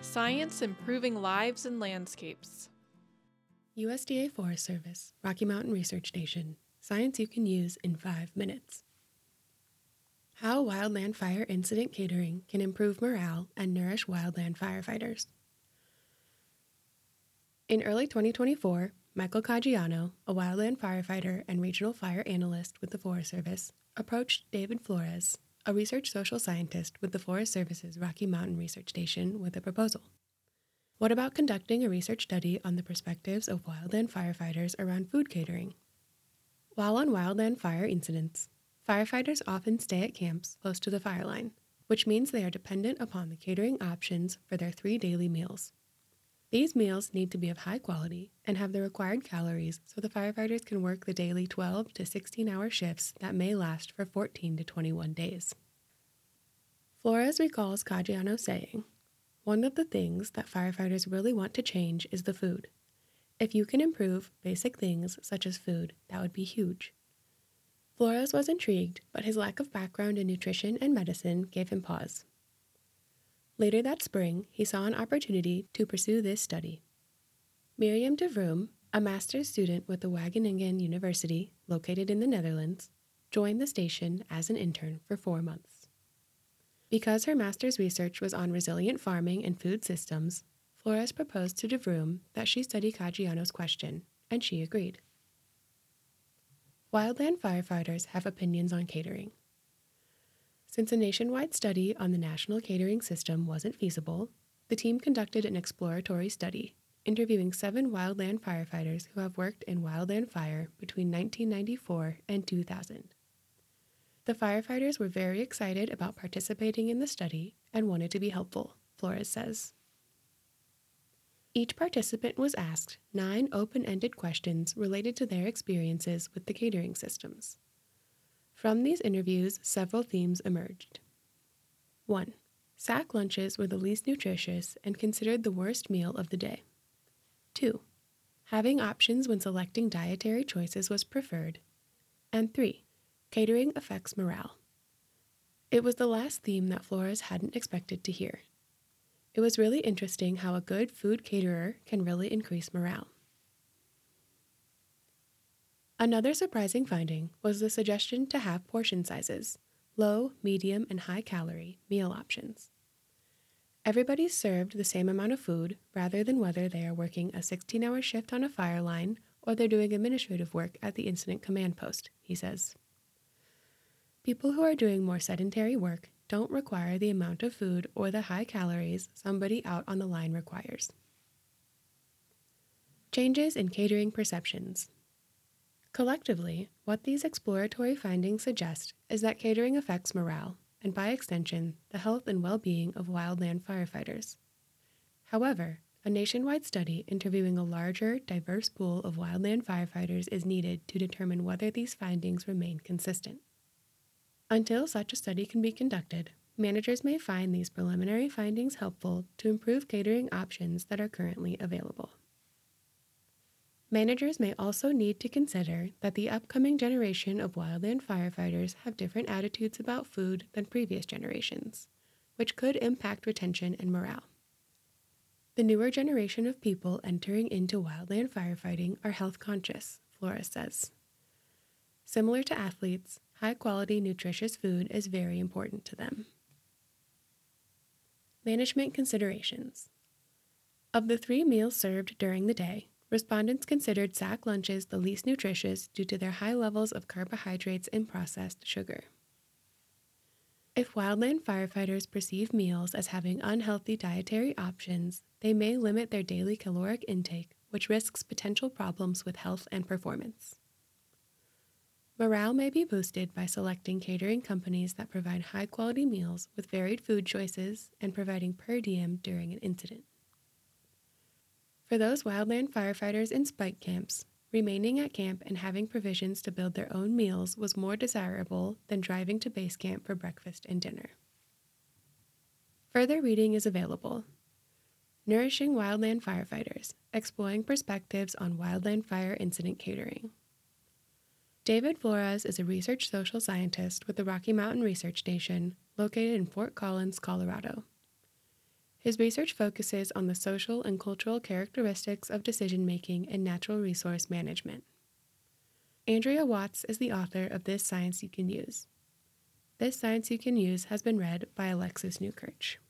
Science improving lives and landscapes. USDA Forest Service, Rocky Mountain Research Station. Science you can use in 5 minutes. How wildland fire incident catering can improve morale and nourish wildland firefighters. In early 2024, Michael Caggiano, a wildland firefighter and regional fire analyst with the Forest Service, approached David Flores, a research social scientist with the Forest Service's Rocky Mountain Research Station, with a proposal. What about conducting a research study on the perspectives of wildland firefighters around food catering? While on wildland fire incidents, firefighters often stay at camps close to the fire line, which means they are dependent upon the catering options for their 3 daily meals. These meals need to be of high quality and have the required calories so the firefighters can work the daily 12 to 16-hour shifts that may last for 14 to 21 days. Flores recalls Caggiano saying, "One of the things that firefighters really want to change is the food. If you can improve basic things such as food, that would be huge." Flores was intrigued, but his lack of background in nutrition and medicine gave him pause. Later that spring, he saw an opportunity to pursue this study. Miriam de Vroom, a master's student with the Wageningen University, located in the Netherlands, joined the station as an intern for 4 months. Because her master's research was on resilient farming and food systems, Flores proposed to de Vroom that she study Caggiano's question, and she agreed. Wildland firefighters have opinions on catering. Since a nationwide study on the national catering system wasn't feasible, the team conducted an exploratory study, interviewing 7 wildland firefighters who have worked in wildland fire between 1994 and 2000. The firefighters were very excited about participating in the study and wanted to be helpful, Flores says. Each participant was asked 9 open-ended questions related to their experiences with the catering systems. From these interviews, several themes emerged. 1. Sack lunches were the least nutritious and considered the worst meal of the day. 2. Having options when selecting dietary choices was preferred. And 3. Catering affects morale. It was the last theme that Flores hadn't expected to hear. It was really interesting how a good food caterer can really increase morale. Another surprising finding was the suggestion to have portion sizes, low, medium, and high-calorie meal options. Everybody's served the same amount of food rather than whether they are working a 16-hour shift on a fire line or they're doing administrative work at the incident command post, he says. People who are doing more sedentary work don't require the amount of food or the high calories somebody out on the line requires. Changes in catering perceptions. Collectively, what these exploratory findings suggest is that catering affects morale, and by extension, the health and well-being of wildland firefighters. However, a nationwide study interviewing a larger, diverse pool of wildland firefighters is needed to determine whether these findings remain consistent. Until such a study can be conducted, managers may find these preliminary findings helpful to improve catering options that are currently available. Managers may also need to consider that the upcoming generation of wildland firefighters have different attitudes about food than previous generations, which could impact retention and morale. The newer generation of people entering into wildland firefighting are health conscious, Flores says. Similar to athletes, high-quality, nutritious food is very important to them. Management considerations. Of the 3 meals served during the day, respondents considered sack lunches the least nutritious due to their high levels of carbohydrates and processed sugar. If wildland firefighters perceive meals as having unhealthy dietary options, they may limit their daily caloric intake, which risks potential problems with health and performance. Morale may be boosted by selecting catering companies that provide high-quality meals with varied food choices and providing per diem during an incident. For those wildland firefighters in spike camps, remaining at camp and having provisions to build their own meals was more desirable than driving to base camp for breakfast and dinner. Further reading is available. Nourishing Wildland Firefighters, Exploring Perspectives on Wildland Fire Incident Catering. David Flores is a research social scientist with the Rocky Mountain Research Station, located in Fort Collins, Colorado. His research focuses on the social and cultural characteristics of decision-making in natural resource management. Andrea Watts is the author of This Science You Can Use. This Science You Can Use has been read by Alexis Newkirch.